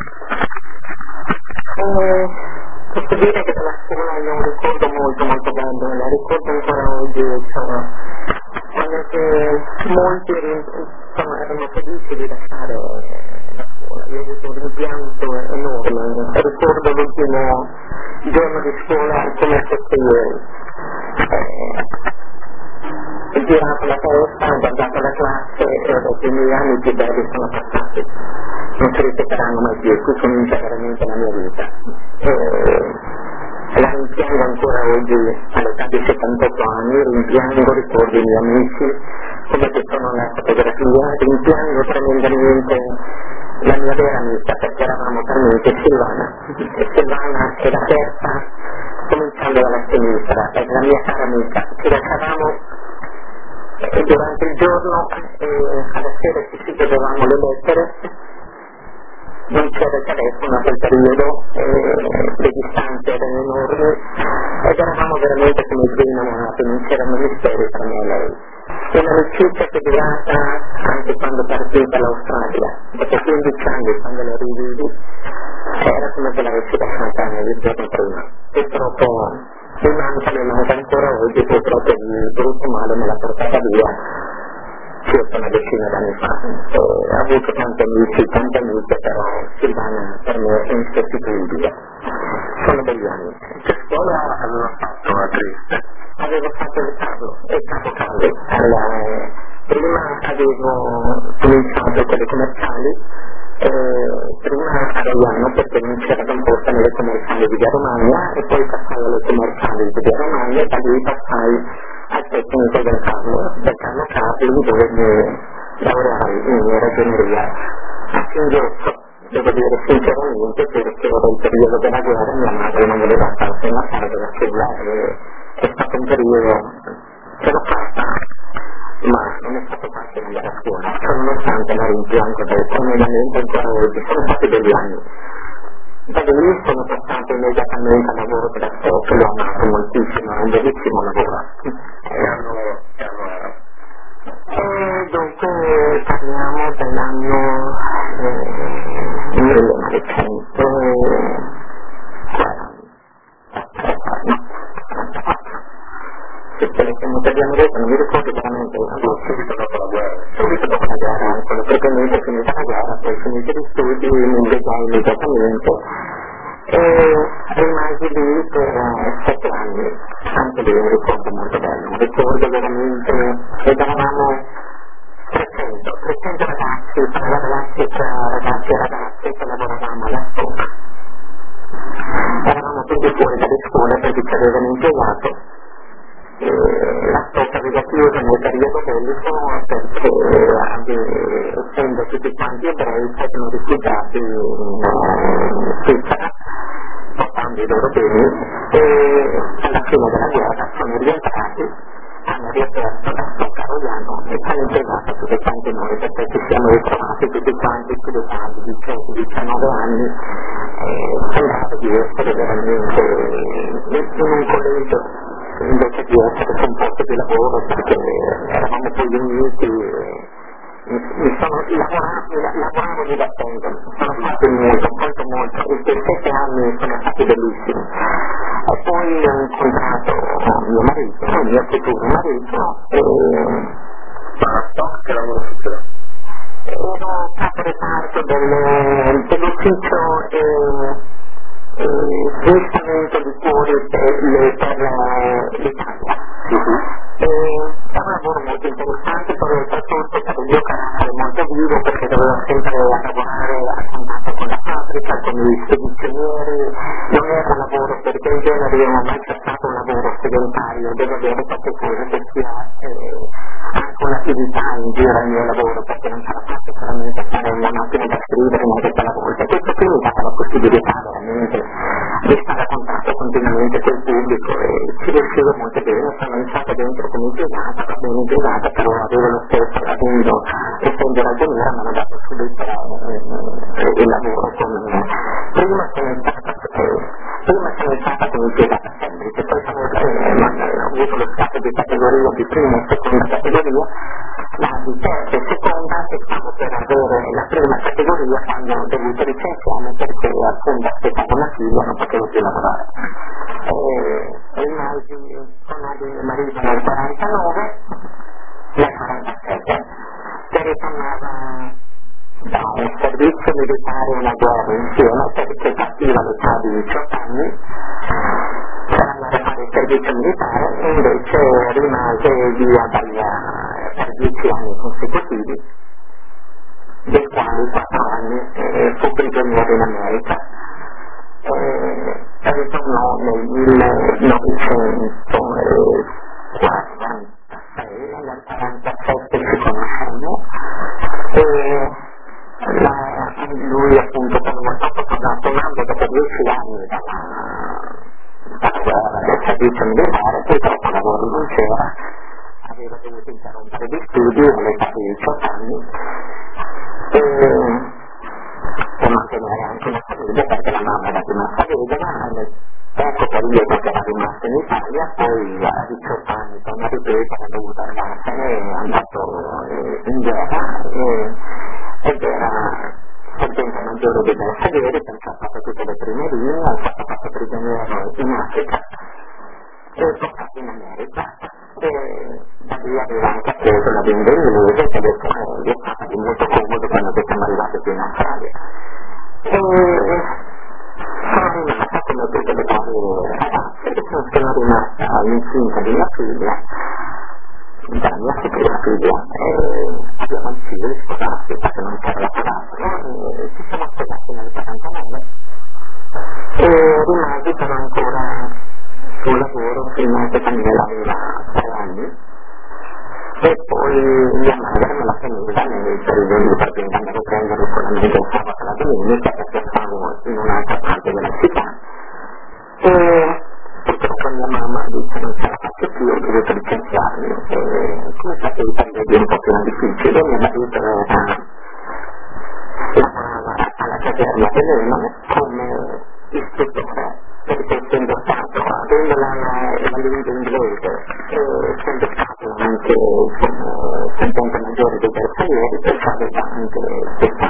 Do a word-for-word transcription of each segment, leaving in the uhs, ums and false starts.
E posso dire che della scuola io ho un ricordo molto molto bello, la ricordo ancora oggi, cioè, quando che molti insomma, erano felici di lasciare la scuola, io ho avuto un rimpianto enorme, ricordo l'ultimo giorno di scuola come fosse ieri. Ho girato la testa, ho guardato la classe e ho detto i miei anni più belli sono passati, non si ripeteranno mai più, qui comincia veramente la mia vita. E la rimpiango ancora oggi all'età di settantotto anni, rimpiango, ricordo i miei amici, come che sono nella fotografia, rimpiango tremendamente la mia vera amica perché eravamo talmente Silvana, e Silvana era terza cominciando dalla sinistra, è la mia cara amica, ci lasciavamo e durante il giorno e alla sera ci si vedevamo le lettere, non c'era il telefono a quel periodo, e le distanze erano enormi ed eravamo veramente come i due innamorati, non c'erano misteri tra me e lei. Un'amicizia che è durata anche quando partì per l'Australia, dopo quindici anni quando la rividi era come se l'avessi lasciata il giorno prima. Purtroppo mi manca, mi manca ancora oggi, purtroppo il brutto male me l'ha portata via circa una decina d'anni fa. E ho avuto tanti amici, tante amiche, però Silvana per me è insostituibile. Sono begli anni. Che scuola aveva fatto a Trieste? Avevo fatto il Carlo, il Capo Carlo. Allora, prima avevo cominciato con le commerciali, eh, prima a Raiano perché non c'era composta nelle commerciali di Via Romagna e poi passai alle commerciali di Via Romagna e da lì passai al tecnico del Carlo, del Carlo Carli dove mi laureai in ragioneria a Singhiozzo. Devo dire sinceramente perché era il periodo della guerra, mia madre non voleva starsi in casa da sola e è stato un periodo che l'ho fatta, ma non è stato facile andare a scuola, nonostante la rimpianto del tremendamente ancora oggi, sono stati degli anni. Da lì sono passato immediatamente al lavoro della scuola, l'ho amato moltissimo, è un bellissimo lavoro. Che anno, che anno era? E dunque parliamo dell'anno eh, millenovecentoquaranta. Se abbiamo detto, non mi ricordo veramente, subito dopo la guerra. Subito dopo la guerra, quello praticamente finita la guerra, poi finiti gli studi, mi impegnai immediatamente e rimasi lì per sette anni, anche lì un ricordo molto bello, un ricordo veramente, ed eravamo trecento, trecento ragazzi, tra ragazzi, tra ragazzi e ragazze che lavoravamo alla scuola. Eravamo tutti fuori dalle scuole perché ci avevano impiegato. E la stoffa aveva chiuso nel periodo bellico perché essendo tutti quanti ebrei si erano rifugiati in Svizzera portando i loro beni e alla fine della guerra sono rientrati, hanno riaperto la stoffa a Rogliano e ci hanno impiegato tutti quanti noi perché ci siamo ritrovati tutti quanti sull'età di diciotto diciannove anni e sembrava di essere veramente in un collegio invece di essere su un posto di lavoro perché eravamo poi uniti e mi sono lavorato, lavoravo divertendo, sono stato molto, molto, molto, e per sette anni sono stati bellissimi. E poi ho incontrato mio marito, il mio futuro marito, e Ma so che lavoro succede? ero capo reparto del, dell'ufficio e smistamento di cuori per l'Italia. E è un lavoro molto interessante, però soprattutto per il mio carattere molto vivo perché dovevo sempre lavorare a contatto con la fabbrica, con i spedizionieri, non era un lavoro perché in genere io non ho mai cercato un lavoro sedentario, devo avere qualche cosa che sia eh, anche un'attività in giro al mio lavoro perché non sarà fatto solamente fare una macchina da scrivere una volta alla volta. Questo qui mi dà la possibilità veramente di stare a contatto continuamente col pubblico e ci riuscivo molto bene, sono entrata dentro come impiegata, va bene impiegata, però avevo lo stesso, avendo essendo ragioniera mi hanno dato subito eh, il lavoro con me. Prima sono stata eh, prima sono stata come impiegata semplice, poi sono eh, ho avuto lo scatto di categoria di prima e seconda categoria la di terza e seconda e stavo per avere la prima categoria quando ho dovuto licenziarmi perché appunto aspettavo una figlia e non potevo più lavorare. E rimasi con mio marito nel quarantanove, nel quarantasette, che ritornava da un servizio militare e una guerra insieme perché partiva all'età di diciotto anni per andare a fare il servizio militare e invece rimase via dagli, per dieci anni consecutivi, dei quali quattro anni eh, fu prigioniero in America e ritornò nel millenovecentoquarantasei, nel quarantasette ci conosciamo e la, lui appunto quando è stato tornato dopo dieci anni dalla, dalla guerra del servizio militare, purtroppo lavoro non c'era, aveva dovuto interrompere gli studi all'età di diciotto anni e per mantenere anche una famiglia perché la mamma era rimasta vedova nel poco periodo che era rimasta in Italia, poi a diciotto anni per una ripresa ha dovuto andarsene, è andato in guerra e, ed era sergente maggiore dei bersaglieri perché ha fatto tutte le prime linee, è stato fatto prigioniero in Africa e portato in America e da lì aveva anche preso la bimba inglese che adesso gli è stata di molto comodo quando siamo arrivati qui in Australia e sono rimasta come tutte le varie ragazze e sono rimasta incinta di mia figlia, della mia seconda figlia e abbiamo deciso di sposarsi perché non c'era la palazzo e ci siamo sposati nel quarantanove e rimasi però ancora sul lavoro fino a che Daniela aveva tre anni e poi mia madre me la prendeva nei periodi perché andavo a prendere solamente il sabato e la domenica perché stavo in un'altra parte della città e purtroppo mia mamma dice non ce la faccio più, ho dovuto licenziarmi e come facevo per me un po' più difficile, mio marito era lavorava alla caserma dell'Eno come istruttore perché essendo stato avendo la, la lingua inglese e essendo stato anche sergente maggiore dei bersaglieri perché aveva anche questa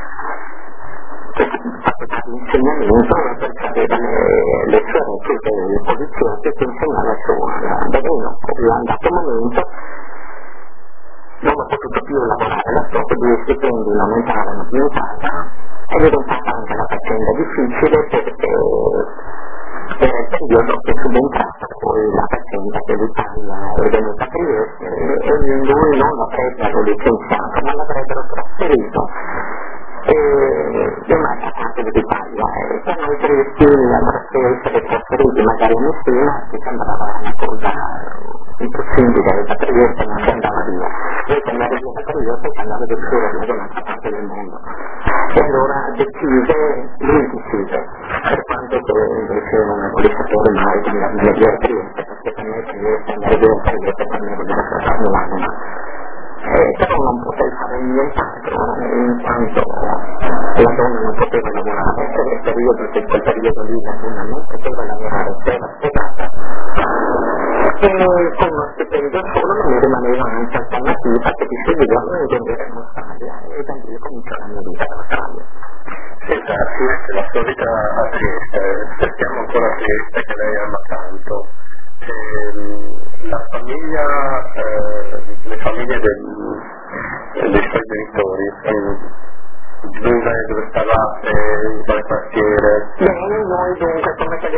facoltà di insegnamento perché aveva le, le sue recite e le posizioni che insegnava a scuola dove uno è andato un momento non ho potuto più lavorare la sua due stipendi non entravano più in casa ed è diventata anche una faccenda difficile perché era il periodo che è subentrata poi la faccenda che l'Italia è venuta a Trieste e lui non l'avrebbero licenziato ma l'avrebbero trasferito e io mai passato dall'Italia e per noi triestini andreste a essere trasferiti magari a Messina che sembrava una cosa impossibile da Trieste non si andava via e se andare via da Trieste si andava addirittura via da un'altra parte del mondo e allora decise, lui decise per quanto che invece non ne volevo sapere mai di andare via da Trieste perché per me Trieste andare via da Trieste per me voleva farmi l'anima eh, però non potevo fare nient'altro in quanto la donna non poteva lavorare e nel periodo, in quel periodo lì la donna non poteva lavorare se era sposata e con uno stipendio solo non mi rimaneva anche alternativa che ti sceglievano e vendere in Australia e da lì cominciò la mia vita in Australia. Senta, la sua vita a Trieste, aspettiamo ancora a Trieste che lei ama tanto. La famiglia, eh, le famiglie del, dei suoi genitori, dove, dove stavate, in quale quartiere? Bene, noi dunque come te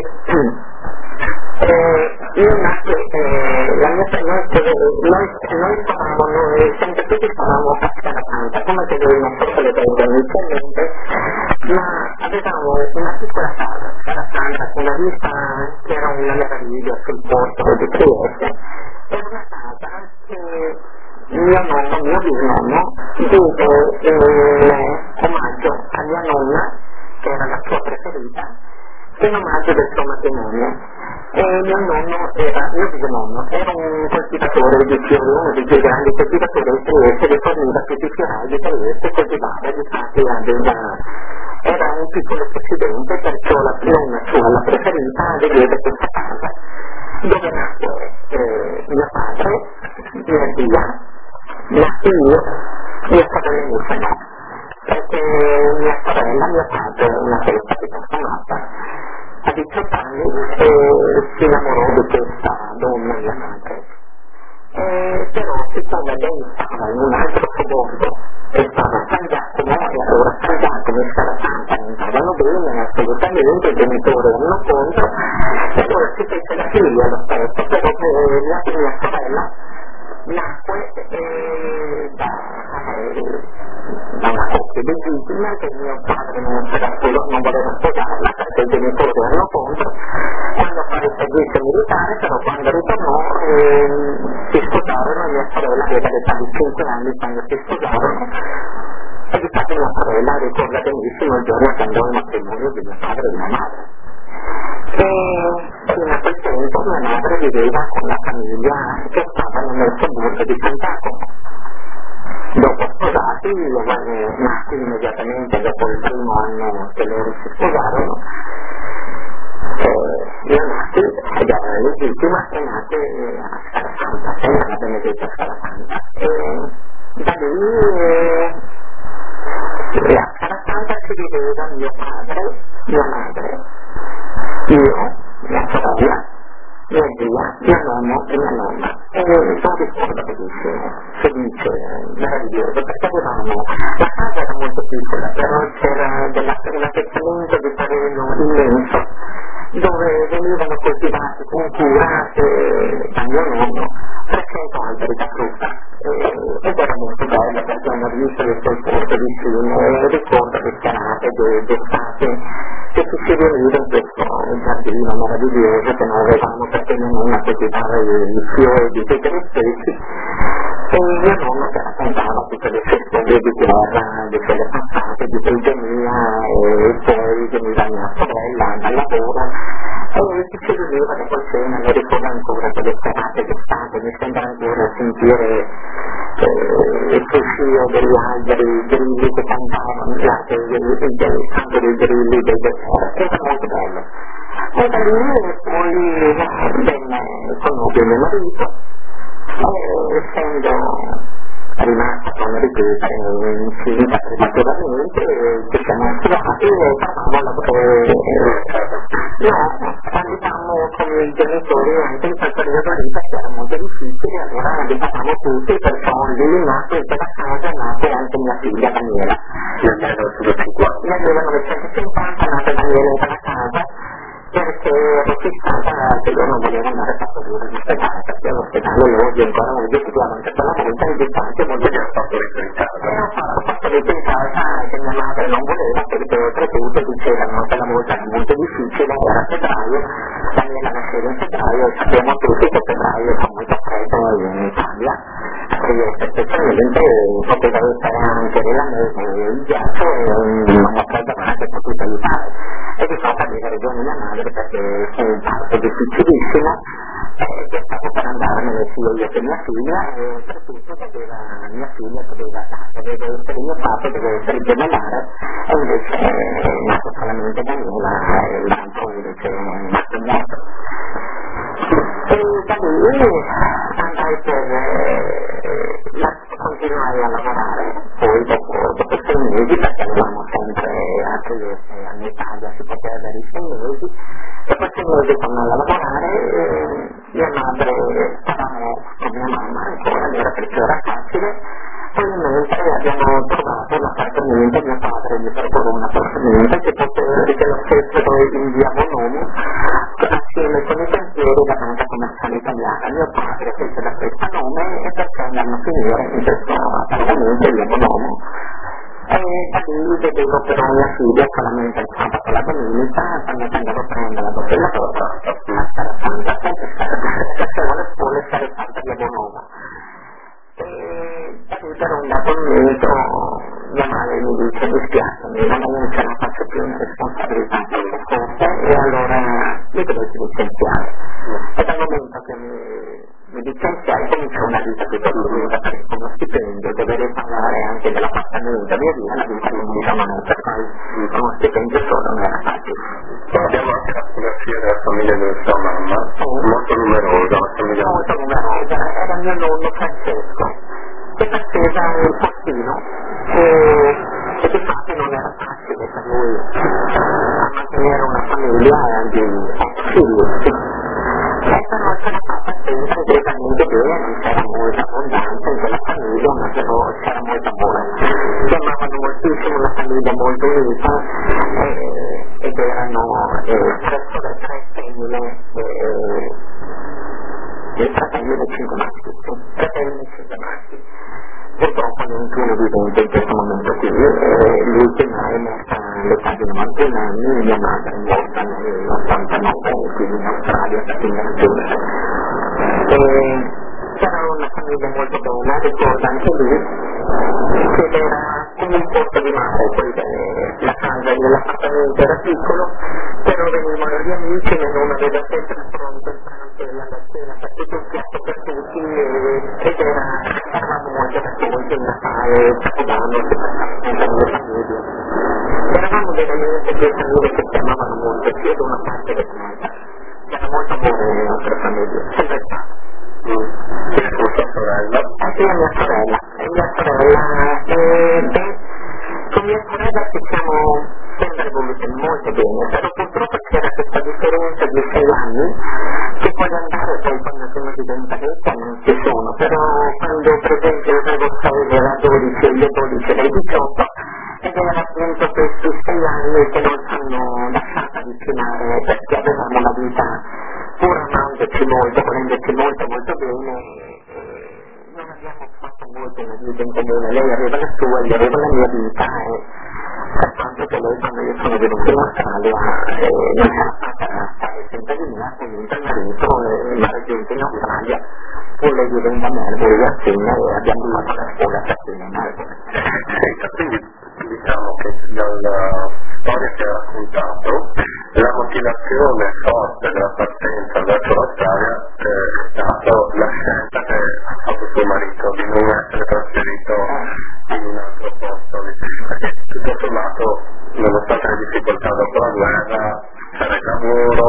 eh, io nasco, eh, la mia famiglia, noi, noi stavamo, noi sempre tutti stavamo a Scarapanta, come te devi non so se le vedo inizialmente, ma avevamo una piccola casa a Scarapanta con una vista che era una meraviglia sul porto di Trieste, era una casa che mio nonno, mio bisnonno, diede eh, omaggio a mia nonna, che era la sua preferita, in omaggio del suo matrimonio. E mio nonno era, mio bisnonno, era un coltivatore di fiori, uno dei più grandi coltivatori di Trieste, che forniva tutti i fiorai di Trieste, coltivava, difatti aveva, era un piccolo presidente, perciò la nonna sua, la preferita, vedeva questa casa, dove nacque eh, mio padre, mia zia, nati io, mia sorella invece no, perché mia sorella, mio padre, una festa che trasformata, a diciotto anni eh, si innamorò di questa donna, mia madre. Eh, però siccome lei stava in un altro sobborgo e stava a San Giacomo, e allora San Giacomo e Sala Santa non andavano bene assolutamente, i genitori erano contro, e allora si fece la figlia lo stesso, però eh, la mia sorella nacque eh, da, eh, da una coppia legittima che mio padre non, non voleva sposarla perché i genitori erano contro. Quando fare il servizio militare, però quando ritornò eh, si sposarono e mia sorella aveva l'età di cinque anni quando si sposarono, e di fatto mia sorella ricorda benissimo il giorno che andò al matrimonio di mio padre e di mia madre. E fino a quel tempo mia madre viveva con la famiglia che stavano nel sobborgo di San Giacomo. Dopo sposati, io nati immediatamente dopo il primo anno che loro si sposarono, eh, io nati, ed era legittima, e nati a Scala Santa, sempre alla Benedetta Scala Santa. E da lì eh, a Scala Santa si viveva mio padre, mia madre, io, mia sorella, mia zia, mio nonno e mia nonna. E non ricordo benissimo, felice, meraviglioso, perché avevamo, la casa era molto piccola, però c'era della, un appezzamento di terreno immenso, dove venivano coltivati con cura eh, da mio nonno trecento alberi da frutta, eh, ed era molto bello perché hanno visto il porto vicino, e ricordo le serate d'estate che ci si riuniva in questo giardino meraviglioso che noi avevamo perché mia nonna coltivava i fiori di tutte le specie, e mio nonno che raccontava tutte le sue storie di guerra, di quelle passate, di prigionia, e poi veniva mia sorella dal lavoro e ci si riuniva dopo cena. Mi ricordo ancora quelle serate d'estate, mi sembra ancora sentire eh, il fruscio degli alberi, i grilli che cantavano, il canto dei grilli, dei deserti, era molto bello. E da lì poi venne, conobbe mio marito, e essendo rimasta con ripresa incinta prematuramente, ci siamo attivati e stavamo no, abitavamo con i genitori anche in quel periodo lì perché era molto difficile, allora abitavamo tutti, perciò lì nacque in quella casa, nacque anche mia figlia Daniela. Nel millenovecentocinquanta nacque Daniela in quella casa, perché ero fissata che loro non volevano andare a partorire all'ospedale, perché all'ospedale loro di ancora non gestivano anche quella volta in distanza molto di partorito in casa. E ho fatto partorito in casa che mia madre non voleva, perché oltretutto dicevano che la volta era molto difficile, era febbraio, Daniela nasceva in febbraio, e sappiamo tutti che febbraio fa molto freddo in Italia, e specialmente poteva essere anche la neve, il ghiaccio e una fredda che poteva aiutare. E di fatto aveva ragione mia madre perché fu un parto difficilissimo, eh, che stavo per andarmene sia io che mia figlia, e soprattutto doveva, mia figlia doveva, doveva essere mio padre, doveva essere gemellare, e invece è nato solamente Daniela e l'altro invece è nato morto. E da lì andai per eh, la, continuai a lavorare, poi dopo, dopo sei mesi, perché avevamo sempre a Trieste e in Italia si poteva avere i sei mesi, dopo sei mesi tornai a lavorare, e mia madre, stavamo con mia mamma ancora, allora perché era facile, poi mentre abbiamo trovato un appartamento, mio padre gli proporò un appartamento che poteva che lo stessero in via Bonomo, assieme con i cantieri della Banca Commerciale Italiana. Mio padre fece da questo nome e perché andarono a finire in questo appartamento via Bonomo. E da lì vedevo però mia figlia solamente il sabato la domenica, quando andavo a prendere dopo il lavoro, a Scala Santa, sempre facevo le scuole Scala Santa via Bonomo. E da lì per un dato minuto mia madre mi dice: mi spiace, ma non ce la faccio più una responsabilità per le cose, e allora mi dovete licenziare. E dal momento che mi, mi licenziai cominciò una vita più dolorosa, perché con lo stipendio dover pagare anche dell'appartamento via via, la vita non diciamo non, per cui con uno stipendio solo non era facile. Abbiamo anche la fotografia della famiglia della sua mamma, molto numerosa, la famiglia molto numerosa, era mio nonno Francesco. che faceva il postino e, e di fatto non era facile per lui a mantenere una famiglia di otto figli. E però ce l'ha fatta sempre direttamente bene, non c'era molta abbondanza in quella famiglia, ma però c'era molto amore. Si amavano moltissimo, una famiglia molto unita, eh, ed erano eh, tre, tre femmine eh, e tre femmine e cinque maschi, tre femmine e cinque maschi. Purtroppo nessuno vivente in questo momento qui, eh, l'ultima è morta all'età di novantuno anni, mia madre è morta nell'ottantanove, quindi in Australia, in Giappone. C'era una famiglia molto bella, ricorda anche lui, che era come un posto di mare, poi eh, la casa dell'appartamento era piccolo, però venivano gli amici e non aveva sempre pronto il pranzo e la cena, per tutto il piatto per tutti, e, ed era, eravamo molto raccolti in Natale, Capodanno, che passavano sempre nelle famiglie. Eravamo veramente due famiglie che si amavano molto, sia da una parte che dall'altra. C'era molto amore nelle nostre famiglie, sempre stato. Che è tua sorella? Eh sì, è mia sorella, è mia sorella, e beh, con mia sorella ci siamo sempre voluti molto bene, però purtroppo c'era questa differenza di sei anni, che può andare poi quando sono diventa vecchia non ci sono, però quando per esempio io avevo sei era dodici, io dodici era diciotto, ed era appunto questi sei anni che non ci hanno lasciato avvicinare, perché avevamo una vita pur amandoci molto, volendoci molto molto bene, non abbiamo fatto molto una vita in comune, lei aveva la sua, io avevo la mia vita, e per quanto che lei quando io sono venuto in Australia eh, non c'era fatta stare sempre di me, comunque il marito eh, mi ha raggiunto in Australia, pur lei diventa a Melbourne a Sydney, e abbiamo fatto la scuola a Sydney a Melbourne. Senta, quindi diciamo che dalla storia che ha raccontato la motivazione forte della partenza verso l'Australia eh, è stata la scelta che ha fatto suo marito di non essere trasferito in un altro posto, perché tutto sommato nonostante le difficoltà dopo la guerra c'era il lavoro,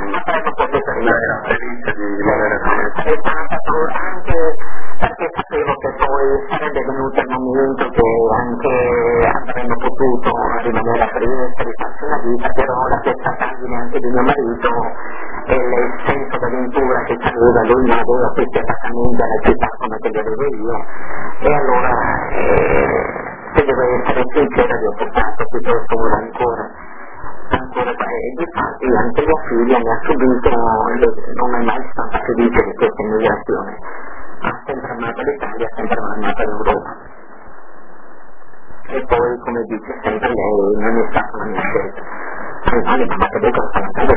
lei era felice di rimanere qui. Anche perché sapevo che poi sarebbe venuto il momento che anche avremmo potuto rimanere a Trieste, rifarci una vita, però la testaggine anche di mio marito e il senso d'avventura che c'aveva, lui non aveva questi appartamenti alla città come che li avevo io, e allora eh, se devo essere sincera vi ho portato piuttosto ora ancora ancora e di fatti anche mia figlia mi ha subito, non è mai stata felice di questa immigrazione, ha sempre amato l'Italia, ha sempre amato l'Europa, e poi come dice sempre lei non è stata la mia scelta, anzi ma che dico sta andando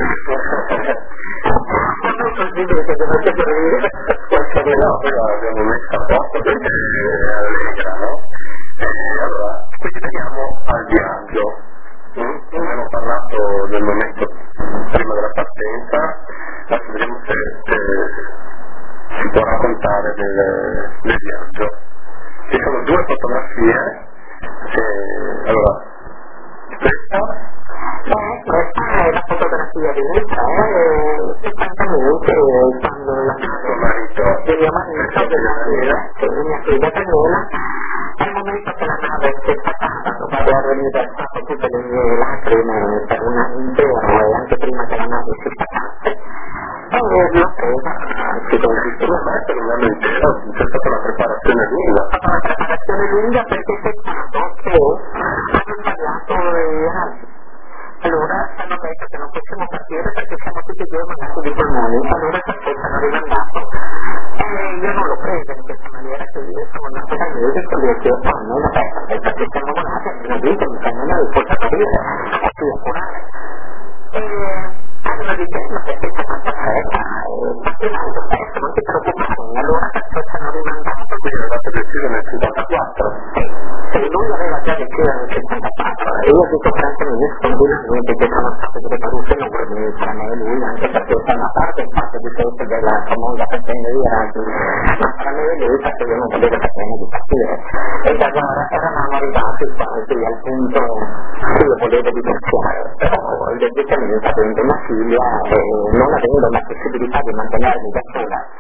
così perché devo sapere qualche no, però abbiamo messo a posto perché è allegra, no? E allora, quindi veniamo al viaggio. Mm? Abbiamo parlato del momento prima della partenza, adesso vediamo se, se si può raccontare del, del viaggio. Ci sono due fotografie, e, allora, questa Eh, questa è la fotografia di noi tre, e francamente quando la tuo marito di mio marito, della figlia, che è mia figlia Daniela, è il momento che la nave si è staccata, dopo aver riversato tutte le mie lacrime per un anno intero e anche prima che la nave si staccasse, e l'ho presa, ci devo dire, per un anno intero c'è stata una preparazione lunga. È stata una preparazione lunga perché c'è stato che hanno sbagliato i razzi. Allora hanno detto che non possiamo partire perché siamo tutti e due mandati di polmoni, allora perché ci hanno rimandato. E io non l'ho presa in questa maniera, quindi io sono andato dal medico e gli ho chiesto a me la testa, perché siamo volati, abbiamo detto, mi fanno noi, può sapere, a più curare. E stanno dicendo che è stata fretta e partirà lo stesso, non ti preoccupare, allora perché ci hanno rimandato. Quindi avevate deciso nel cinquantaquattro? Sì, sì, lui aveva già deciso nel cinquantaquattro e io dico francamente spontaneamente che sono state delle paruse enormi tra me e lui, anche perché da una parte il fatto di questo della famosa faccenda di Erasmus, ma tra me e lui perché io non volevo sapere di partire, e da allora eravamo arrivati quasi al punto che io volevo divorziare, però logicamente avendo una figlia e non avendo la possibilità di mantenermi da sola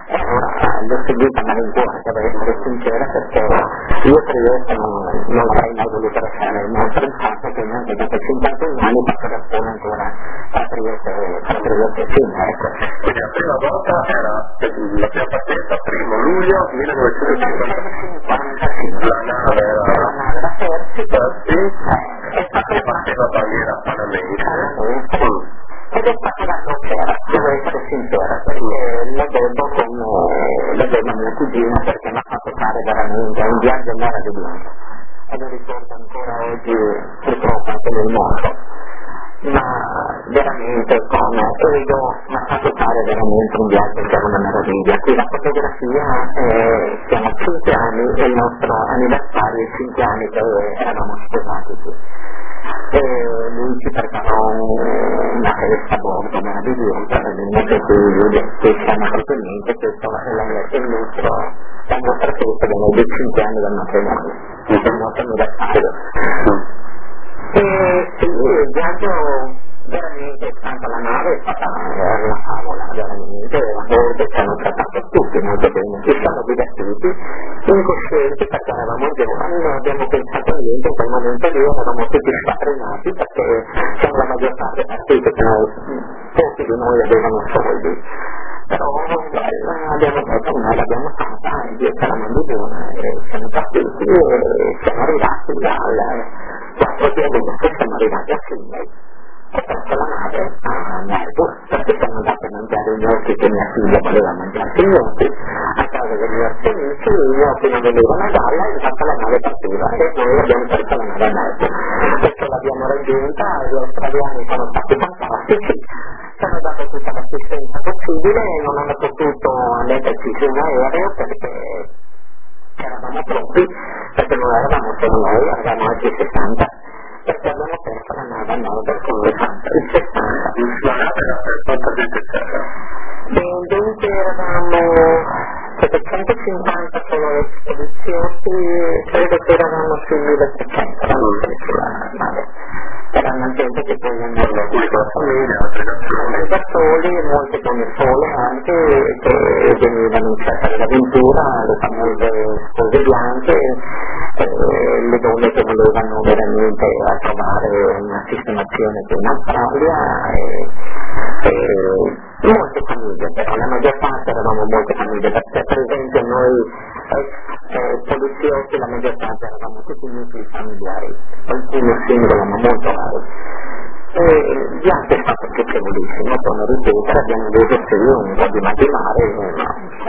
E allora l'ho seguita a malincuore, devo essere sincera, perché io Trieste non, non avrei mai voluto lasciare, ma ho pensato che neanche dopo cinquantuno anni posso restare ancora a Trieste, a Trieste fino, ecco. Quindi la prima volta era la prima partenza, primo luglio millenovecentocinquanta, la nave era la nave da Persico, e parteva bandiera panamense. Ed è stata la crociera, devo essere sincera, perché la devo come la devo a mia cugina, perché mi ha fatto fare veramente un viaggio meraviglioso. E lo ricordo ancora oggi, purtroppo anche nel mondo. Ma veramente come Edo mi ha fatto fare veramente un viaggio che era una meraviglia. Qui la fotografia, eh, siamo cinque anni, è il nostro anniversario, cinque anni che eravamo sposati qui. E lui ci preparò una festa a bordo meravigliosa, nel che siamo praticamente, questo è il nostro, la nostra festa dei cinque anni del matrimonio, il nostro anniversario. E sì, il viaggio veramente, tanto la nave è stata una favola, veramente, a bordo ci hanno trattato tutti molto bene, ci siamo divertiti, incoscienti perché eravamo giovani, non abbiamo pensato a niente, in quel momento lì eravamo tutti scatenati perché siamo la maggior parte partiti, pochi di noi avevano soldi, però abbiamo detto no, l'abbiamo fatta, e Dio ce la mandi buona, e siamo partiti e siamo arrivati al quattro di agosto, siamo arrivati a Sydney. Ho preso la nave a Melbourne perché siamo andati a mangiare i gnocchi che mia figlia voleva mangiare i gnocchi a casa degli azionisti, i gnocchi non venivano a galla e infatti la nave partiva e noi abbiamo preso la nave a Melbourne perché l'abbiamo raggiunta, gli australiani sono stati fantastici, ci hanno dato tutta l'assistenza possibile e non hanno potuto metterci su un aereo perché eravamo troppi, perché non eravamo solo noi, eravamo altri sessanta, perché abbiamo perso la nave a Melbourne con il sessanta. La nave era per quanta gente c'era? Dunque eravamo settecentocinquanta solo le spedizioni, credo che eravamo sui millesettecento, sulla nave. Erano gente che poi andavano da famiglia, da soli, molte donne sole anche, che venivano in cerca dell'avventura, le famose spose bianche, eh, le donne che volevano veramente a trovare una sistemazione qui in Australia, e, e molte famiglie, però la maggior parte eravamo molte famiglie, perché per esempio noi eh, poliziotti la maggior parte eravamo tutti nuclei familiari, alcuni singoli ma molto rari. E il viaggio è stato piacevolissimo, torno a ripetere, abbiamo avuto sì un po' di mal di mare, ma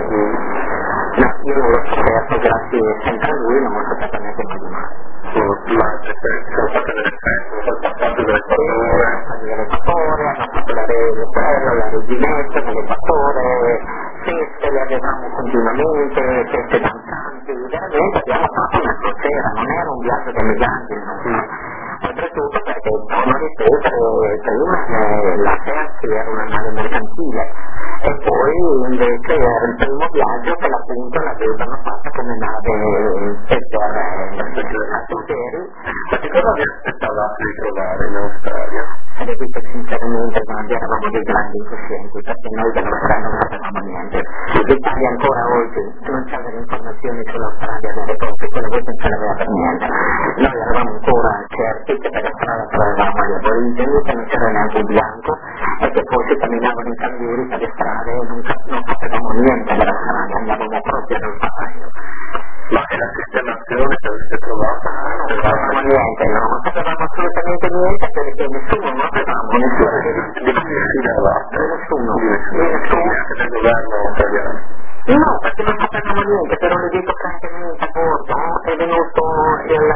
no, io non l'ho scoperto grazie sempre a lui, non ho scoperto neanche mal di mare. Ma sono state delle feste, sono passate delle fatore, l'equatore, hanno fatto la rete, la reginetta, l'equatore, feste le avevamo continuamente, feste danzanti, veramente abbiamo fatto una crociera, non era un viaggio da migranti, oltretutto perché torno a ripetere, prima eh, la Persi era una nave mercantile e poi invece era il primo viaggio che appunto l'avevano fatta come nave per passeggeri. Ma che cosa vi aspettavate di trovare in Australia? E dico sinceramente quando eravamo dei grandi incoscienti, perché noi dell'Australia non sapevamo niente. L'Italia ancora oggi non c'aveva informazioni sull'Australia delle cose, quelle volte non ce l'aveva per niente. Noi eravamo ancora certi che per la strada trovavamo gli aborigeni, che non c'era neanche un bianco e che poi si camminavano in canguri per le strade e non, non sapevamo niente della strada, andavamo proprio nel papaio. Ma che la sistemazione che avete trovato? Non sapevamo niente, no, non sapevamo assolutamente niente perché nessuno non sapevamo, nessuno di chi si dava? Nessuno, nessuno neanche del governo italiano. No, perché non sapevamo niente, però le dico francamente a bordo è venuto il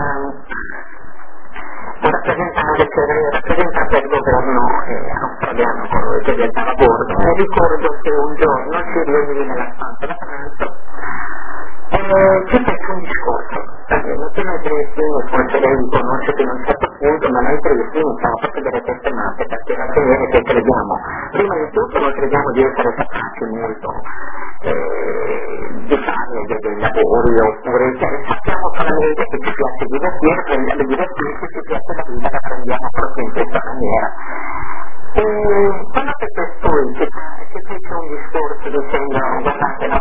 un rappresentante che rappresentante del governo eh, australiano, colui che viaggiava a bordo, e ricordo che un giorno ci riunì nella stanza da pranzo e ci fece un discorso, perché non sono i triestini, forse lei li conosce fino a un certo punto, ma noi triestini siamo proprio delle teste matte, perché la signora che crediamo, prima di tutto noi crediamo di essere capaci molto eh, di fare dei lavori, oppure cioè, sappiamo solamente che ci piace divertire, prendiamo divertirci, ci piace la vita, la prendiamo proprio in questa maniera. E quando fece questo ci fece un discorso dicendo guardate la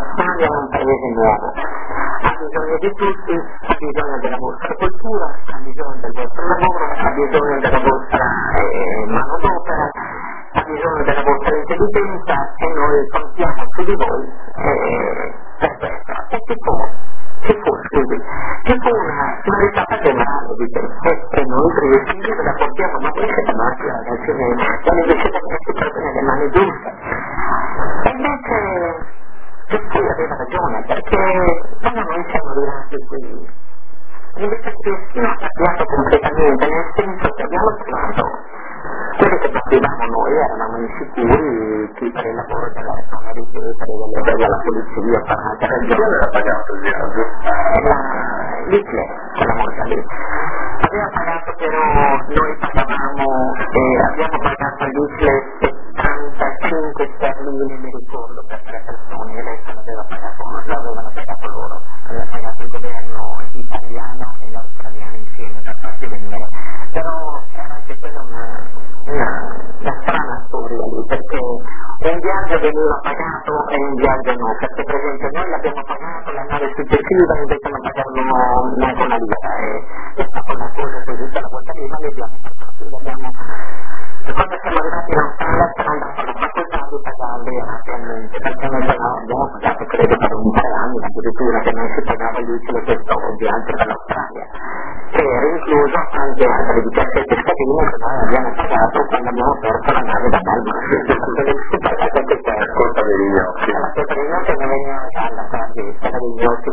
tutti, ha bisogno della vostra cultura, ha bisogno del vostro lavoro, ha bisogno della vostra eh, manodopera, ha bisogno della vostra intelligenza e noi contiamo su di voi eh, per questo. E ci fu, ci fu, scusi, ci fu una, una risata generale di questo e noi riusciti la portiamo, ma voi siete morti ragazzi, non li riuscite a mettere proprio nelle mani giuste. E invece Gesù aveva ragione, perché quando noi siamo arrivati qui, invece Cristo ha cambiato completamente, nel senso che abbiamo trovato quelli che partivamo noi, eravamo insicuri, chi per il lavoro della zona di Pietro, della polizia, per altre ragioni. Chi aveva pagato il viaggio? L'Itler, quella morta lì. Aveva pagato però, noi pagavamo, eh, abbiamo pagato all'Itler settantacinque sterline, mi ricordo, per tre persone, e lei l'aveva pagato, l'avevano pagato loro, aveva pagato il governo italiano e l'australiano insieme per farsi venire. Però era anche quella una, una, una strana storia lì, perché un viaggio veniva pagato e un viaggio no, perché per esempio noi l'abbiamo pagato, la nave successiva invece non pagavano neanche una lira, e è stata una cosa così, tutta la volta lì, ma li abbiamo pagato, abbiamo... Quando siamo arrivati in Australia siamo andati alla facoltà di pagarli rapidamente, perché noi abbiamo pagato credo per un tre anni addirittura che non si pagava l'utile questo viaggio dall'Australia, che era incluso anche altre diciassette statine che noi abbiamo pagato quando abbiamo perso la nave da Melbourne, perché si pagava anche questo. Colpa degli gnocchi. La colpa degli gnocchi non veniva dalla tragedia, era degli gnocchi.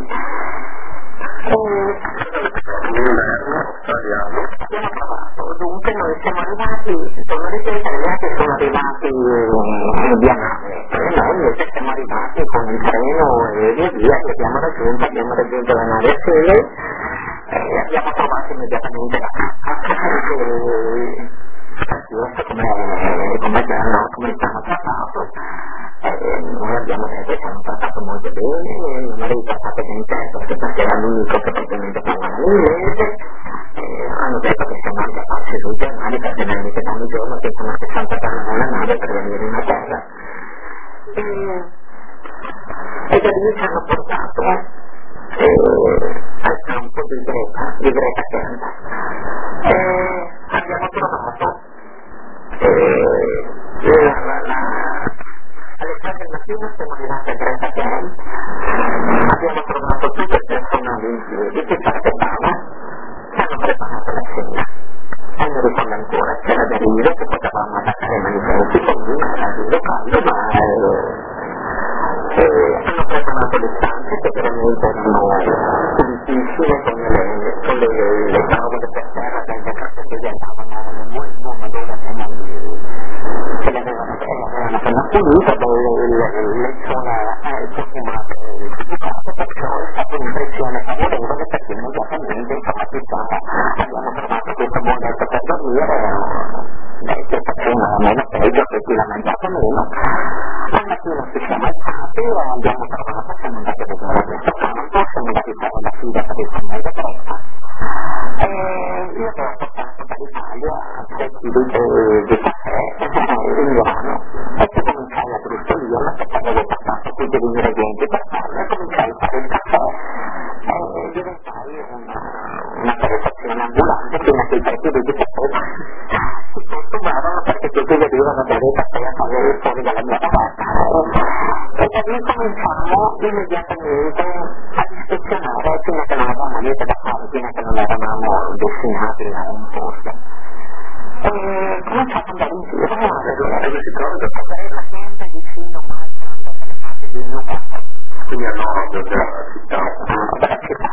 L'inverno australiano. Abbiamo provato, dunque noi siamo arrivati, sono ripetere, gli altri sono arrivati via nave, e noi invece siamo arrivati con il treno e via via, che abbiamo raggiunto, abbiamo raggiunto la nave a Sele e abbiamo trovato immediatamente la casa, e come, come, no, come siamo trattato. Eh, noi abbiamo detto che ci hanno trattato molto bene, non avevo trattato in certo perché era l'unico che praticamente parlava l'inglese, eh, hanno detto che siamo anche facci sui giornali perché noi ripetiamo il giorno che siamo sessanta giorni nella nave per venire in terra. E, e da lì ci hanno portato eh, al campo di Greta, di Greta Thunberg. Eh, abbiamo trovato eh, la, la, la alle tre del mattino siamo arrivati a Greta Thunberg, abbiamo trovato tutto il personale in piedi che ci aspettava, ci hanno preparato la cena e mi ricordo ancora, c'era da ridere che potevamo attaccare i manifesti con lui, era ridere caldo, ma eh, eh, hanno preparato le stanze che veramente erano pulitissime con le, con le, le tavole per terra senza che gli andavano buon buon odore a che le avevano appena pulita, poi il lezione è profumato e fuocato, perciò è stata un'impressione favorevole perché immediatamente informatizzata abbiamo trovato questo buon letto per dormire, beh, che faceva meno peggio che chi l'ha mangiato meno. Al mattino ci siamo alzati e abbiamo trovato, siamo andati a vedere questo campo, siamo andati a fare la fila per il famoso Greta. E io avevo portato dall'Italia tre chili di caffè indiano e poi cominciai a brustolirlo perché avevo passato tutti gli ingredienti per farlo e cominciai a fare il caffè e diventai una, una prestazione ambulante fino a che i tre chili di caffè si consumavano perché tutti vedevano bere il caffè a fare fuori dalla mia tavolata e da lì cominciamo immediatamente a ispezionare fino a che non avevamo niente da fare, fino a che non eravamo destinati a un posto. E cominciamo ad andare in giro a vedere Dove si trova? la gente vicino Malcolm dalle parti di Newcastle, Quindi a nord della città. della città.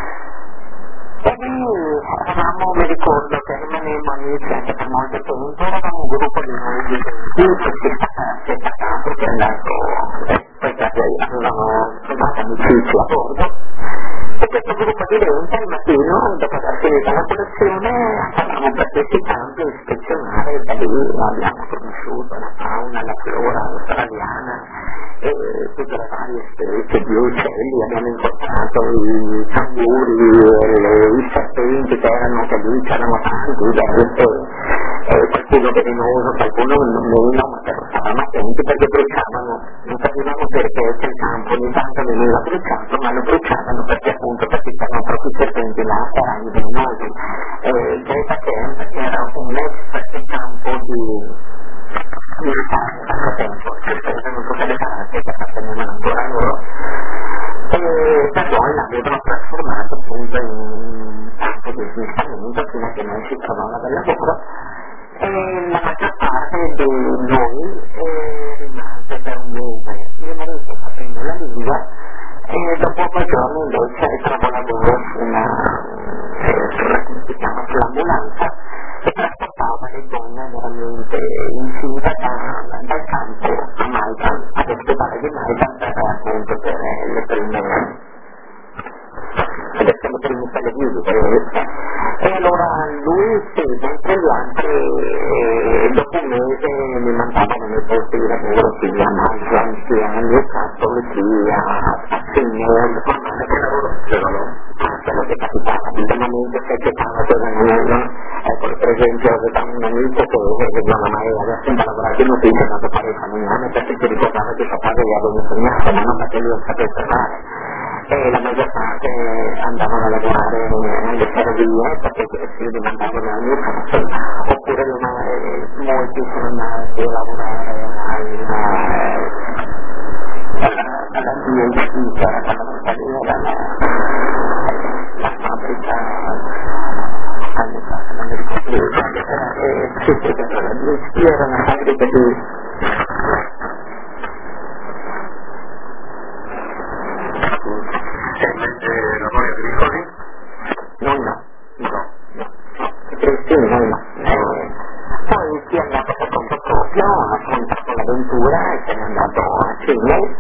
E lì eravamo, mi ricordo che rimanemmo amici anche per molto tempo, eravamo un gruppo di noi di venti che si è staccato, che è andato e poi avevano trovato amicizie a bordo. E questo gruppo di venti al mattino, dopo aver finito la colazione, andavamo per questi campi a ispezionare, e da lì abbiamo conosciuto la fauna, la flora australiana, e tutte le varie specie di uccelli, abbiamo incontrato i canguri, i serpenti che erano anche lì, c'erano tanti, veramente, e qualcuno velenoso, qualcuno meno, ma però stavamo attenti perché bruciavano, non capivamo perché quel campo ogni tanto veniva bruciato, ma lo bruciavano perché appunto perché stavano a suo tempo, che sono tutte le carte che appartenevano ancora a loro, e da poi l'avevano trasformato appunto in un campo di smistamento fino a che non si trovava del lavoro, e la maggior parte di noi eh, rimase per un mese. Mio marito sapendo la lingua e dopo due giorni invece trovò lavoro su una, eh, sulla, come si chiama, sull'ambulanza e trasportava le donne veramente incinte da, dal campo a Malta, all'ospedale di Malta per appunto per le prime adesso le prime sale visite. E allora lui sì, mentre gli altri eh, dopo un mese mi mandavano nei posti di lavoro sia a Malta, sia a Newcastle, sia a Sydney, che lavoro facevano? quello che capitava, ultimamente si accettava che venivano, ecco per esempio aveva un amico che veniva mai adesso a lavorare in ufficio è andato a fare il famigliano perché si ricordava che suo padre gli aveva insegnato, ma non perché lui non sapesse fare. E la maggior parte andavano a lavorare alle ferrovie perché si rimandavano a Newcastle, oppure eh, molti sono andati a lavorare alla all'azienda che era dalla la fabbrica non mi ricordo più, e sì, sì, era una fabbrica di e lavori agricoli? no, no, no, no, cristini noi no. Eh, poi si è andato per conto proprio, ha affrontato l'avventura e se n'è andato a Sydney.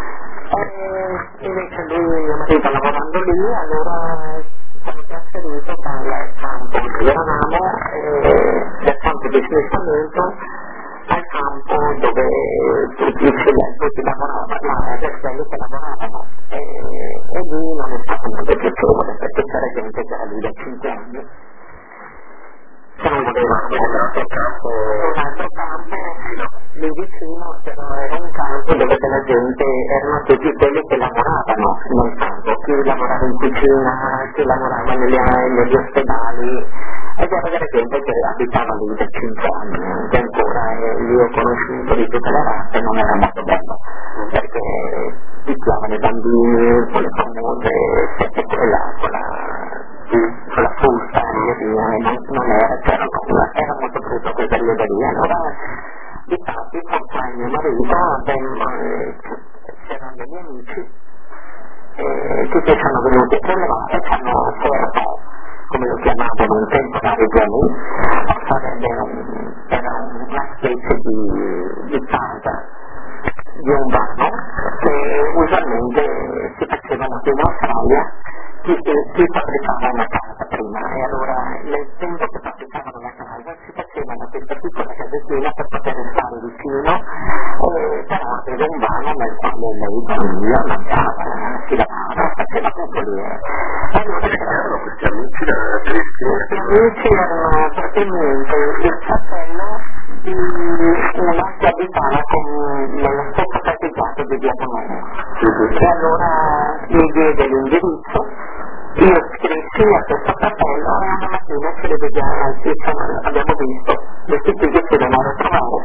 E invece lui, mio marito, lavorando lì, allora siamo trasferiti dal campo dove eravamo, eh, dal campo di smistamento al campo dove tutti, tutti lavoravano, era quelli che lavoravano, e, e lì non è stato molto piacevole perché c'era gente che era lì da cinque anni che non voleva un altro campo un altro campo lì vicino, però era un campo dove la gente erano tutti quelli che lavoravano nel campo, chi lavorava in cucina, chi lavorava negli, negli ospedali, ed era della gente che abitava lì da cinque anni, che ancora eh, lì ho conosciuto di tutte le razze, non era molto bello, perché picchiavano i bambini con le famose sette quella, con la, con la frusta e via via, e non, non era, c'era, era molto brutto quel periodo lì, allora di fatti con mio marito eh, c'erano degli amici, eh, tutti sono venuti a prelevare, ci hanno offerto, come lo chiamavano, un temporario di anni, sarebbe un, era una specie di, di casa, di un vano, che usualmente si facevano qui in Australia, chi, chi fabbricava una casa prima, e allora nel tempo che fabbricavano la casa si facevano questa piccola casettina per poter stare vicino, e però era un vano nel quale lei dormiva, mangiava, si lavava, faceva tutto lì. E allora erano questi amici da Cristi? questi amici erano praticamente il fratello di una che abitava con, nello stesso praticato di Via Pomone. E allora gli diede l'indirizzo, io scrissi a questo fratello e una mattina ci rivediamo, abbiamo visto questi qui che si devono trovare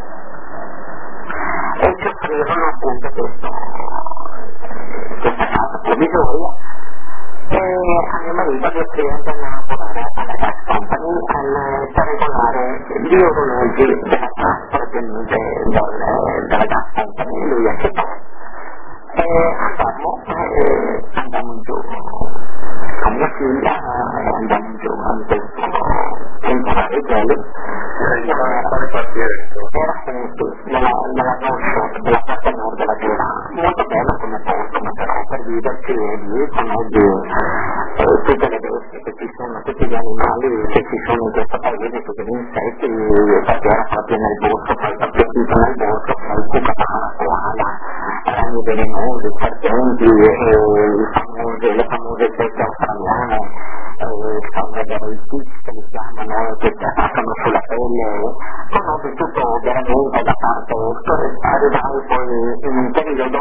e ci offrivano appunto questo, questa casa provvisoria, e a mio marito gli offrivano di andare a lavorare alla gas company al, per regolare gli orologi della gas proveniente dalla gas company. Lui accettò e andammo, e andammo giù con mia figlia e andammo giù a questo temporario quello. Era quale quartiere? Era appunto nella, nella workshop della parte nord della città, molto bella come posto, ma però per viverci lì con oggi eh, tutte le bestie che ci sono, tutti gli animali che ci sono in questo paese, tutti gli insetti, perché era proprio nel bosco, poi proprio tutto nel bosco, poi il cucapana, koala, ragni velenosi, serpenti, e famose, le famose ceste australiane, sto a vedere i tics che li chiamano, che si attaccano sulla pelle, conosco tutto veramente da parte, arrivai poi in un periodo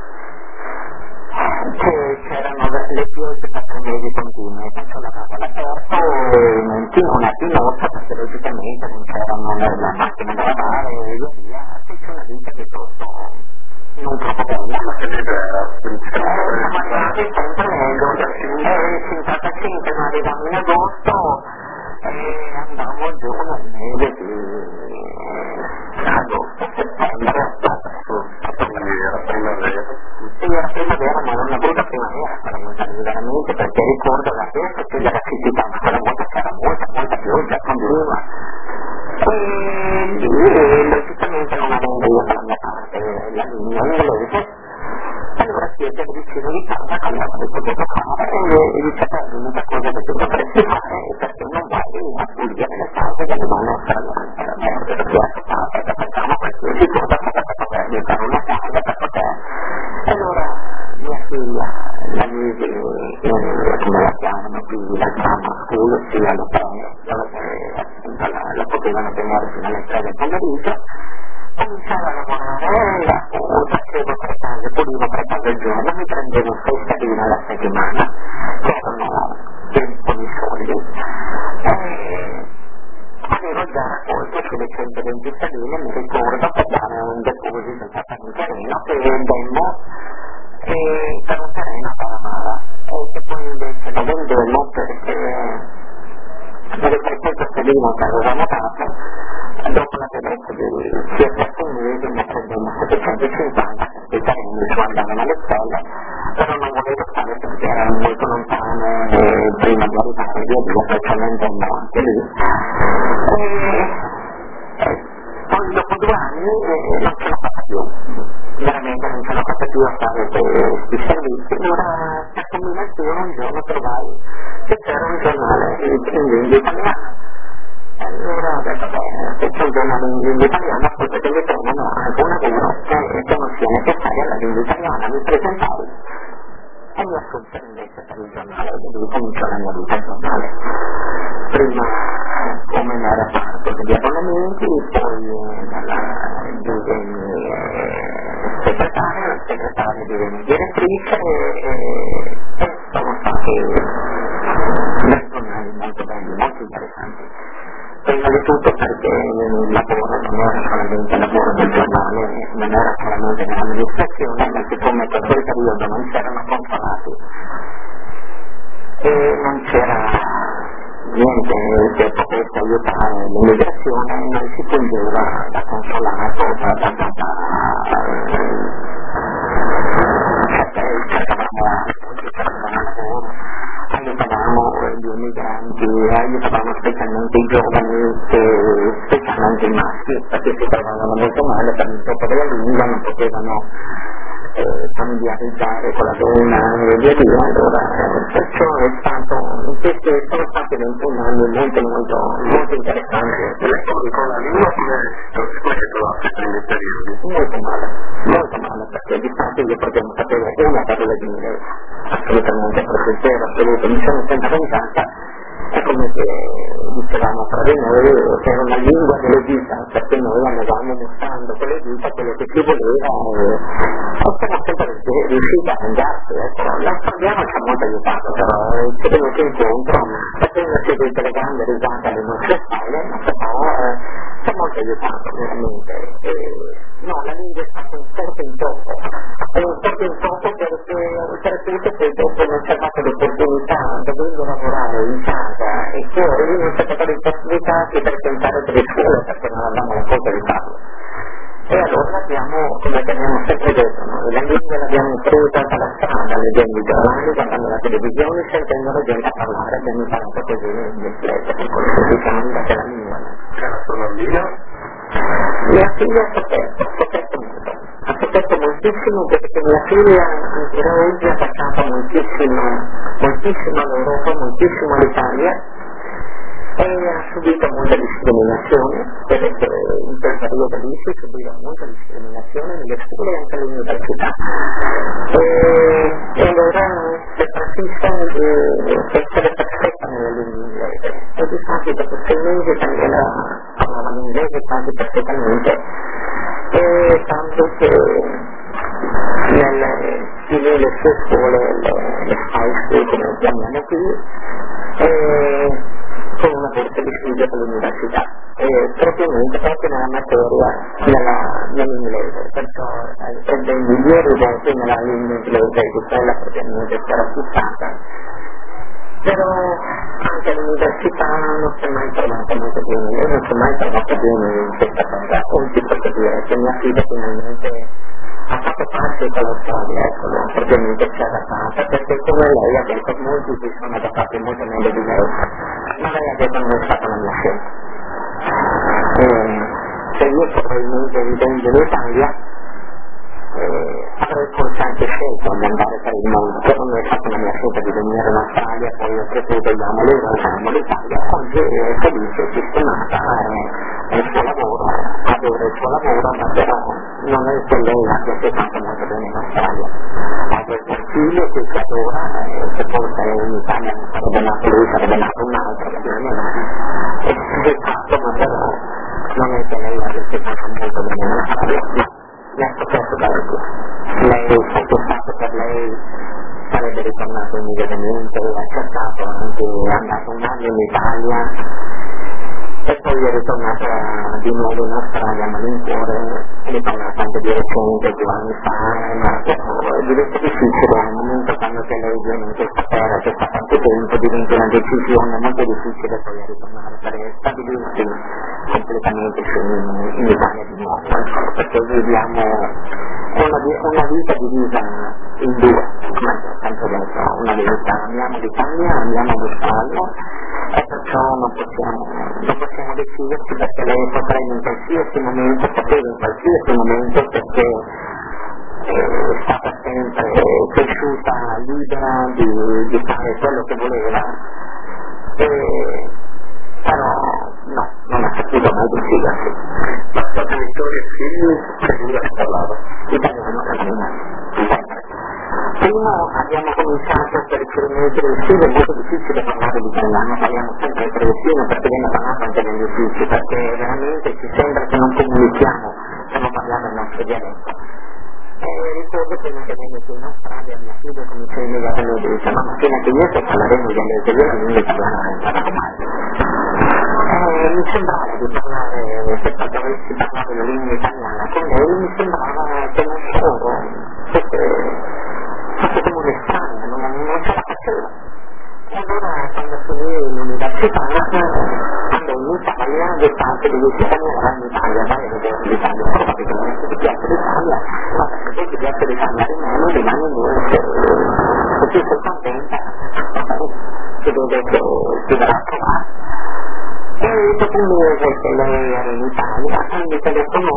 che c'erano le piogge per tre mesi continue, faccio lavavo all'aperto e una pinozza perché logicamente non c'erano la macchina da lavare e via via. fece una vita piuttosto non troppo bella. Ma che vita era? Eh, sempre nel cinquantacinque, noi arrivammo in agosto e andammo giù nel mese di agosto, settembre, Quindi era primavera. sì, era primavera, ma non una brutta primavera, veramente, perché ricordo la festa che della siccità, ma quella volta c'era molta, molta pioggia, continua. E lì, logicamente, non avendo io dalla mia parte la lingua inglese, allora siete vicino di casa, come avete potuto fare, e dice, beh, l'unica cosa che tu dovresti fare è perché non vai a pulire le case delle donne australiane, perché facciamo qualsiasi cosa per poter aiutare una casa, per poter. E allora mia figlia, la Lisi, come la chiamano qui, la Summer School, sia all'hotel, dove la potevano tenere fino alle tre del pomeriggio, cominciava a lavorare, facevo tre case, pulivo tre case al giorno, mi prendevo sei sterline alla settimana, che erano un po' di soldi, e avevo già raccolto sulle centoventi sterline, mi ricordo, per dare un deposito per un terreno che vendemmo e per un terreno a Palamara, e che poi invece lo vendemmo perché delle trecento sterline che avevamo dato, dopo la tedenza di circa sei mesi ne prendemmo settecentocinquanta, perché i terreni su andavano alle stelle, però non volevo stare perché erano molto lontane e prima di arrivare via via specialmente anche lì. E, e poi dopo due anni eh, non ce l'ho fatta più, veramente non ce l'ho fatta più a fare questi servizi. Allora per combinazione un giorno trovai che c'era un giornale in lingua italiana. Allora ho detto, beh, se c'è un giornale in lingua italiana, forse che mi trovano anche un lavoro che non sia necessario alla lingua italiana, mi presentai e mi assunse invece per il giornale, e lì cominciò la mia vita al giornale. Prima come mi era fatto degli abbonamenti, poi divenne segretaria, la segretaria divenne direttrice e, e sono stati dei giornali molto belli, molto interessanti. Prima di tutto perché il lavoro non era solamente il lavoro del giornale, non era solamente nell'amministrazione, ma siccome per quel periodo non c'erano consolati e non c'era niente che potesse aiutare l'immigrazione, non si fungeva da consolato, da, da, da, da aiutavamo gli immigranti, aiutavamo specialmente i giovani, che, specialmente i maschi, perché si trovavano molto male per il troppo della lingua, non potevano eh, familiarizzare con la donna e via via. Allora perciò è stato, questi sono stati ventuno anni molto molto molto interessanti. Lei con la lingua come si trovasse per i periodi? Molto male, molto male, perché di fatto io potevo sapere una parola di inglese, assolutamente, proprio zero, assoluto, mi sono sempre pensata, è come se dicevamo fra di noi che era una lingua delle dita, perché noi andavamo mostrando con le dita quello che si voleva e siamo sempre riusciti a mangiarsi, ecco. L'australiano ci ha molto aiutato, però ci è venuto incontro, facendoci delle grandi risate alle nostre spalle, ma però eh, ci ha molto aiutato veramente. E, no, la lingua è stata un forte intoppo, è un forte intoppo perché oltretutto poi dopo non c'è stata l'opportunità, dovendo lavorare in casa e fuori, non c'è stata l'opportunità di frequentare delle scuole perché non avevamo la cosa di farlo. E allora abbiamo, come abbiamo sempre detto, no? La lingua l'abbiamo impresa dalla strada, leggendo i giornali, guardando la televisione, sentendo la gente parlare, abbiamo imparato così l'inglese, per quello diciamo che la lingua. C'è la sua bambina? Mia figlia ha sofferto, ha sofferto molto, ha sofferto moltissimo perché mia figlia ancora oggi ha passato moltissimo, moltissimo all'Europa, moltissimo all'Italia e ha subito molta discriminazione, perché in quel periodo lì si subiva molta discriminazione nelle scuole e anche all'università. E, e allora si precisa di essere perfetta nella lingua inglese. E di fatto dopo sei mesi Daniela parlava l'inglese quasi perfettamente, e tanto che nelle, nelle sue scuole, le, le high school come le chiamiamo qui, e con una borsa di studio per l'università, e propriamente proprio nella materia, nella, nell'inglese, perciò ebbe i migliori voti nella lingua inglese, di quella propriamente si era fissata. Però anche all'università non si è mai trovato molto bene, io non si è mai trovato bene in questa cosa, oggi posso dire che mia figlia finalmente ha fatto parte della storia, ecco, propriamente si è adattata, perché come lei ha detto, molti si sono adattati molto meglio di lei, ma lei ha detto non è stata la mia scelta. Se io probabilmente vivendo in Italia, Eh, avrei forse anche scelto di andare per il mondo, però non è stata la mia scelta di venire in Australia, poi ho preferito amo l'Europa, amo l'Italia, oggi è felice, sistemata, è il suo lavoro, adora il suo lavoro, ma però non è che lei abbia fatto molto bene in Australia. Ha questo figlio che si adora, e se forse in Italia non sarebbe nato lui, sarebbe nato un altro, e si è fatto, ma però non è che lei abbia fatto molto bene in Australia. Mi ha scoperto parecchio. Lei, fosse stato per lei, sarebbe ritornato immediatamente, ha cercato anche, è andato un anno in Italia e poi è ritornato di nuovo in Australia, a malincuore, è ritornato anche di recente, due anni fa, ma diventa difficile al momento quando che lei viene in questa terra che fa tanto tempo, diventa una decisione molto difficile poi a ritornare per stabilirsi completamente in, in Italia di nuovo, perché viviamo una, una vita divisa in due, come ho sempre detto, una vita, amiamo l'Italia, amiamo l'Australia e perciò non possiamo, non possiamo deciderci, perché lei potrebbe in qualsiasi momento, poteva in qualsiasi momento, perché è stata sempre cresciuta libera di, di fare quello che voleva, e, però no, non ha saputo mai decidersi. Ma tra genitori e figli che lingua si parlava? Italiano, italiano. Prima abbiamo cominciato per i metri del Sud, è molto difficile parlare l'italiano, parliamo sempre per il Sud perché viene parlato anche negli uffici, perché veramente ci sembra che non comunichiamo se non parliamo il nostro dialetto. E ricordo prima che venne qui in Australia, mia figlia cominciò immediatamente a dire, ma fino a che io so parlare in dialetto, io la lingua italiana non ho parlato mai. E mi sembrava di parlare, se dovessi parlare la lingua italiana con lei, mi sembrava che non solo, fosse, fosse come un'estranea, non, non ce la faceva. E allora quando finì l'università, quando in Italia, d'estate di straniera in Italia, vai a vedere l'Italia, probabilmente ti piace l'Italia, ma se ti piace l'Italia rimane, rimane niente, così sei contenta, si vede che ti verrà a trovare. E dopo un mese che lei era in Italia, mi telefonò,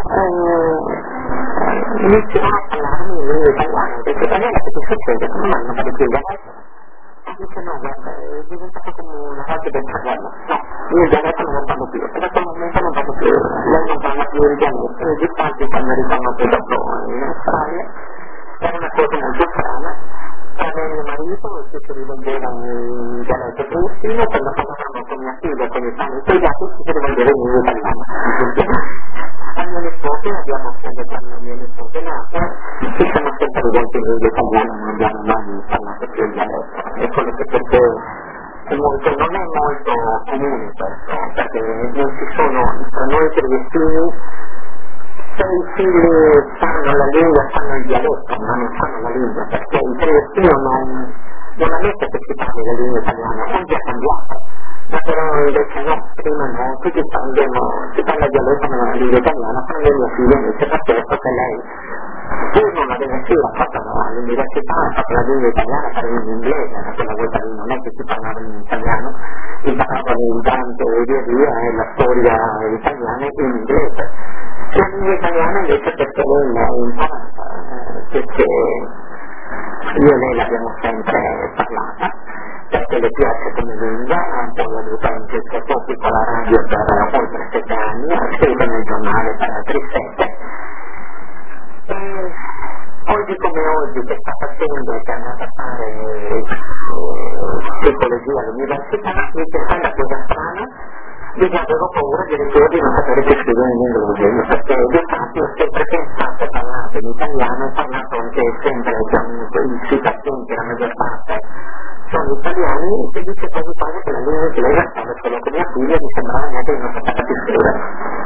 eh, iniziò a parlarmi in lingua italiana, ho detto, Daniela, che ti succede? Come mai non parli più il dialetto? E dice, no, guarda, è diventato come una voce del cervello. No, io il dialetto non lo parlo più, e da quel momento non parlo più, lei non parla più il dialetto, e di fatti quando è ritornato dopo in Australia, era una cosa molto strana. A me e mio marito che si rivolgeva in dialetto trentino, quando parlavamo con mia figlia con i panni spiegati si rivolgeva in lingua italiana. A mio nipote abbiamo sempre quando mio nipote nato, ci siamo sempre rivolti in lingua italiana, non abbiamo mai parlato più il dialetto. E quello che perché è molto, non è molto comune questo, perché non ci sono, tra noi triestini, se i figli sanno la lingua, sanno il dialetto, ma non sanno la lingua, perché il triestino non, non ammette che si parli la lingua italiana, oggi è cambiato, ma però invece no, prima no, tutti parliamo, si parla il dialetto nella lingua italiana, quando mia figlia invece fa questo che lei, pur non aveva più, ha fatto all'università, ha fatto la lingua italiana, parla in inglese, ma quella volta lì non è che si parlava in italiano, imparavano il Dante e via via, e la storia italiana in inglese. La lingua italiana invece perché lei l'ha imparata, eh, perché io e lei l'abbiamo sempre parlata, perché le piace come lingua, poi ho avuto anche il suo piccola radio per oltre sette anni, ha scritto nel giornale per altri sette. E oggi come oggi che sta facendo, che è andata a fare eh, psicologia all'università, mi sembra una cosa strana. Io avevo paura addirittura di non sapere che scrivere in inglese, perché di fatto ho sempre pensato e parlato in italiano, ho parlato anche sempre con i cittadini che la maggior parte sono italiani, italiani che dice quasi quasi che la lingua inglese stava solo con mia figlia, mi sembrava neanche che non sapeva più scrivere.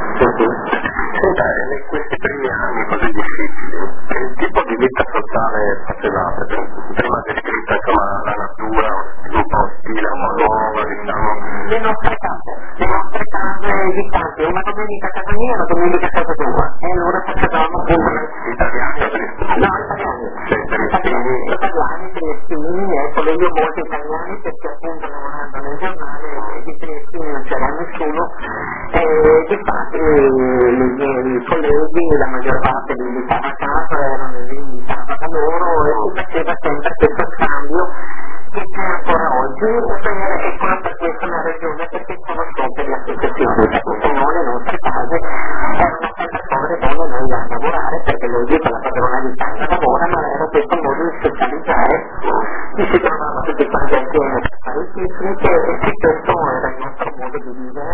Senta, in questi primi anni così difficili, che tipo di vita sociale facevate? Prima descritta insomma la natura, un po' stile, un po' nuovo, diciamo. Le nostre case, le nostre case distanti, una domenica a casa mia e una domenica a casa tua, e allora facevamo appunto Italiani, no, italiani, italiani, italiani, triestini, ecco, io molti italiani perché appunto lavorando nel giornale di triestini non c'era nessuno, e di fatti i miei colleghi, la maggior parte li invitava a casa, erano invitati da loro e si faceva sempre questo scambio che c'è ancora oggi e qua per questa è una ragione perché sono sempre le associazioni, appunto noi le nostre case erano sempre povere donne noi a lavorare perché lo dico la padrona di casa lavora, ma era questo modo di socializzare, ci si trovava tutti quanti assieme per fare il picnic e questo era il nostro modo di vivere,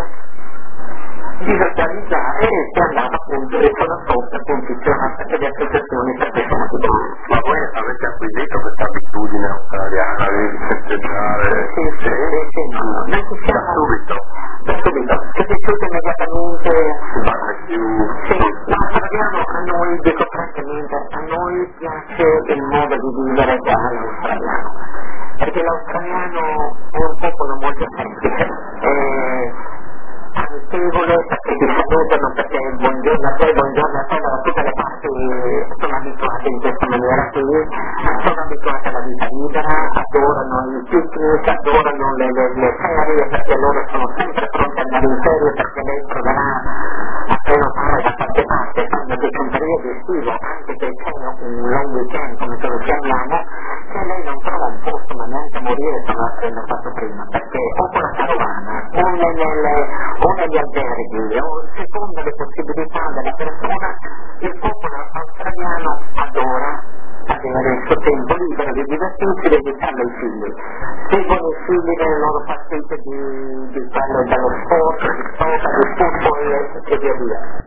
di socializzare e si andava appunto e sono sopra appunto c'erano sempre le associazioni per questa motivazione. Ma voi avete acquisito questa abitudine australiana di festeggiare? Sì, sì, sì, no, no, noi ci siamo da subito, da subito, che è piaciuto immediatamente, barbecue, sì, no, parliamo a noi, dico francamente, a noi piace il modo di vivere già l'australiano, perché l'australiano è un popolo molto semplice, eh, amichevole, perché ti salutano, perché buongiorno a te, buongiorno a te, da tutte le parti sono abituati in questa maniera qui, sono abituati alla vita libera, adorano i picnic, adorano le, le, le ferie, perché loro sono sempre pronti ad andare in ferie, perché lei troverà a prenotare da qualche parte, quando c'è un periodo estivo, anche se c'è un long weekend, come ce lo chiamiamo, se lei non trova un posto, ma neanche a morire, come ha prenotato prima, perché o con la carovana, o nelle o negli alberghi, o secondo le possibilità della persona, il popolo australiano adora avere il suo tempo libero di divertirsi e dedicarlo ai figli. Seguono i figli nelle loro partite di, di quello dello sport, di sopra, di football e via via.